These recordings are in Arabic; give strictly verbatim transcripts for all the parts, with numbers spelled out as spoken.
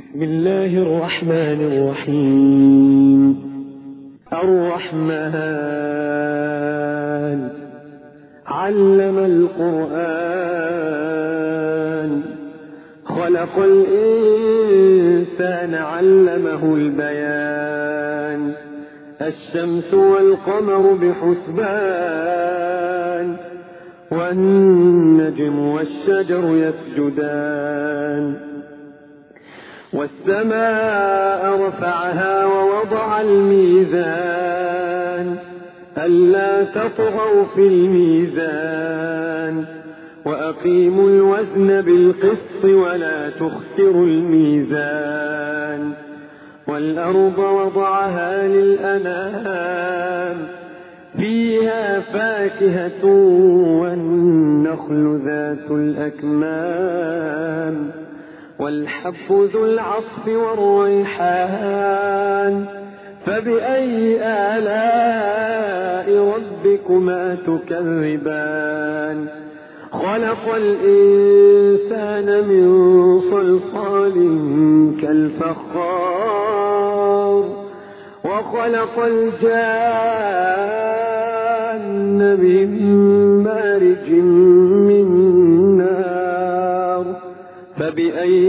بسم الله الرحمن الرحيم. الرحمن علم القرآن خلق الإنسان علمه البيان الشمس والقمر بحسبان والنجم والشجر يسجدان والسماء رفعها ووضع الميزان ألا تطغوا في الميزان وأقيموا الوزن بالقسط ولا تخسروا الميزان والأرض وضعها للأنام فيها فاكهة والنخل ذات الأكمام والحب ذو العصف والريحان فبأي آلاء ربكما تكذبان خلق الإنسان من صلصال كالفخار وخلق الجان من مارج من نار فبأي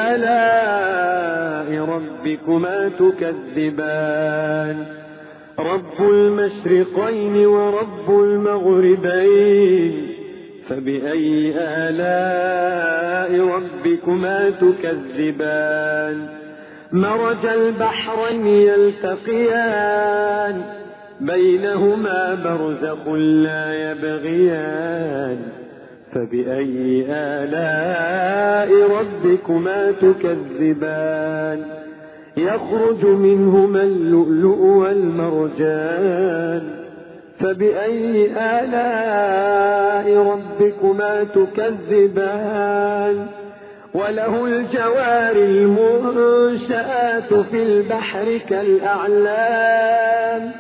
آلاء ربكما تكذبان رب المشرقين ورب المغربين فبأي آلاء ربكما تكذبان مرج البحرين يلتقيان بينهما برزخ لا يبغيان فبأي آلاء ربكما تكذبان يخرج منهما اللؤلؤ والمرجان فبأي آلاء ربكما تكذبان وله الجوار المنشآت في البحر كالأعلام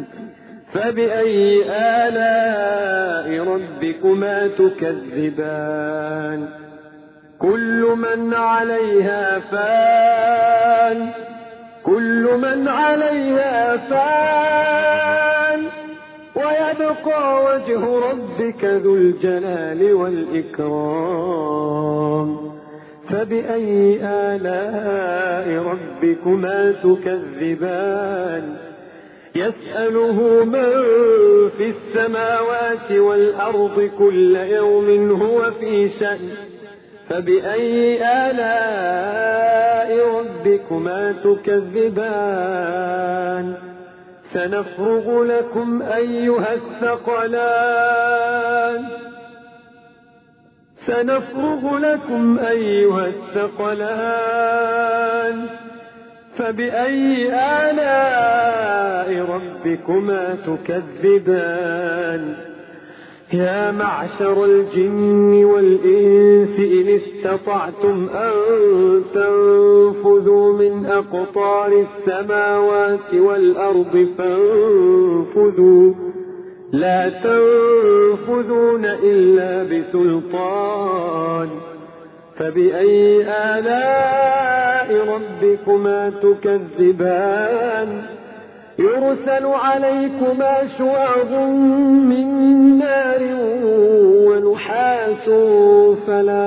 فبأي آلاء ربكما تكذبان كل من عليها فان كل من عليها فان ويبقى وجه ربك ذو الجلال والإكرام فبأي آلاء ربكما تكذبان يسأله من في السماوات والأرض كل يوم هو في شأن فبأي آلاء ربكما تكذبان سنفرغ لكم أيها الثقلان سنفرغ لكم أيها الثقلان فبأي آلاء ربكما تكذبان يا معشر الجن والإنس إن استطعتم أن تنفذوا من أقطار السماوات والأرض فانفذوا لا تنفذون إلا بسلطان فبأي آلاء ربكما تكذبان يرسل عليكما شواظ من نار ونحاس فلا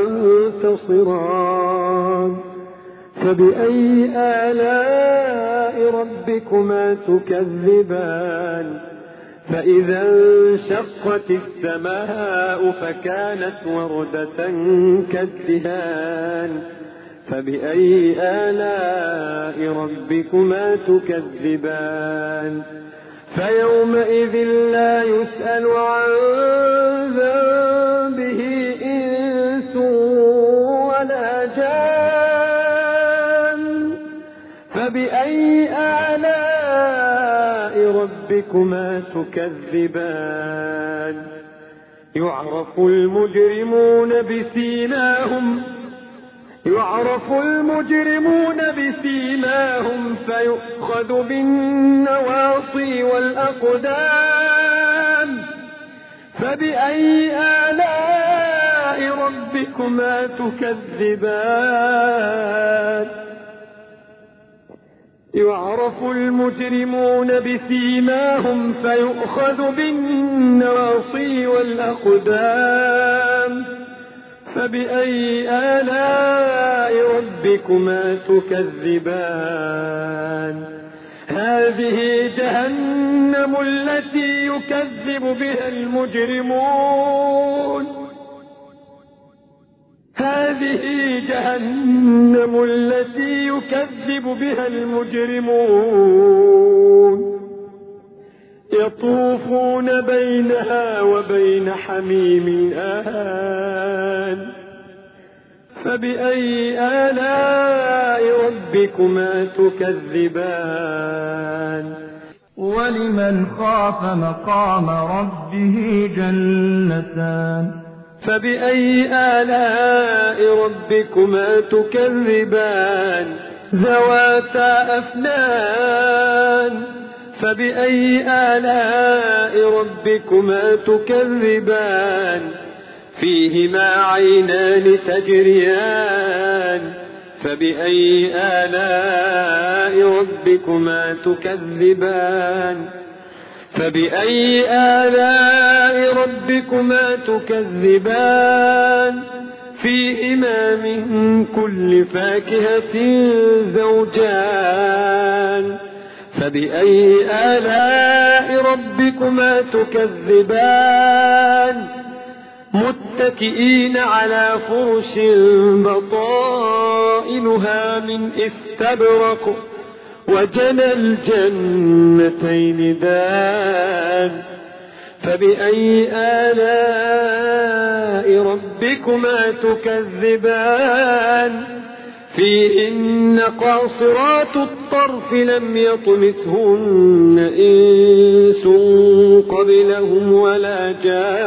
تنتصران فبأي آلاء ربكما تكذبان فإذا انشقت السماء فكانت وردة كالدهان فبأي آلاء ربكما تكذبان فيومئذ لا يسأل عن ذنبه إنس ولا جان فبأي آلاء ربكما تكذبان يعرف المجرمون بسيماهم يعرف المجرمون بسيماهم فيؤخذ بالنواصي والأقدام فبأي آلاء ربكما تكذبان يعرف المجرمون بسيماهم فيؤخذ بالنواصي والأقدام فبأي آلاء ربكما تكذبان هذه جهنم التي يكذب بها المجرمون هذه جهنم التي يكذب بها المجرمون يطوفون بينها وبين حميم آن فبأي آلاء ربكما تكذبان ولمن خاف مقام ربه جنتان فبأي آلاء ربكما تكذبان ذواتا أفنان فبأي آلاء ربكما تكذبان فيهما عينان تجريان فبأي آلاء ربكما تكذبان فبأي آلاء ربكما تكذبان فيهما من كل فاكهة زوجان فبأي آلاء ربكما تكذبان متكئين على فرش بطائنها من استبرق وجنى الجنتين دان فبأي آلاء ربكما تكذبان فيهن قاصرات الطرف لم يطمثهن إنس قبلهم ولا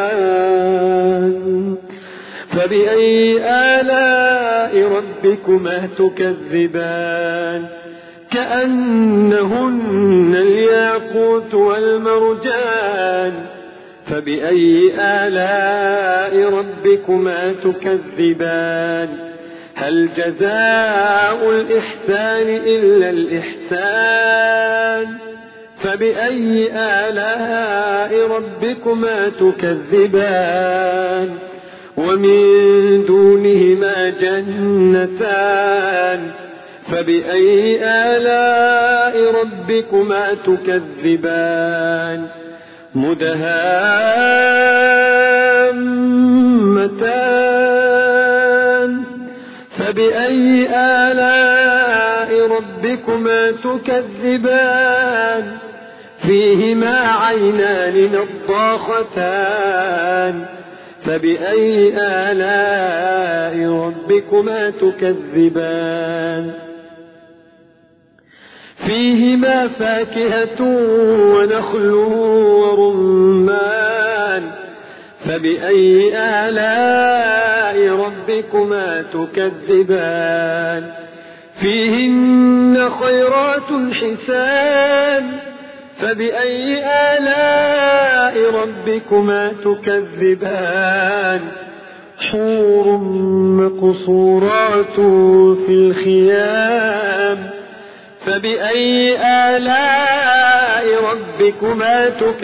جان فبأي آلاء ربكما تكذبان كأنهن الياقوت والمرجان فبأي آلاء ربكما تكذبان هل جزاء الإحسان إلا الإحسان فبأي آلاء ربكما تكذبان ومن دونهما جنتان فبأي آلاء ربكما تكذبان مدهامتان فبأي آلاء ربكما تكذبان فيهما عينان نضاختان فبأي آلاء ربكما تكذبان فيهما فاكهة ونخل ورمان فبأي آلاء ربكما تكذبان فيهن خيرات حسان فبأي آلاء ربكما تكذبان حور مقصورات في الخيام فبأي آلاء ربكما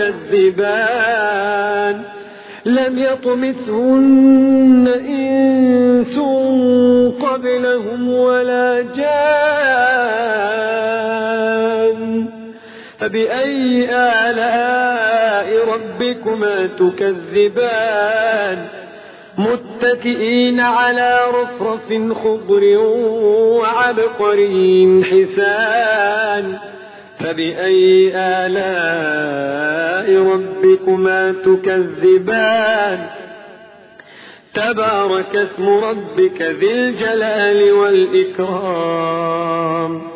تكذبان لم يطمثهن إنس قبلهم ولا جان فبأي آلاء ربكما تكذبان متكئين على رفرف خضر وعبقري حسان فبأي آلاء ربكما تكذبان تبارك اسم ربك ذي الجلال والإكرام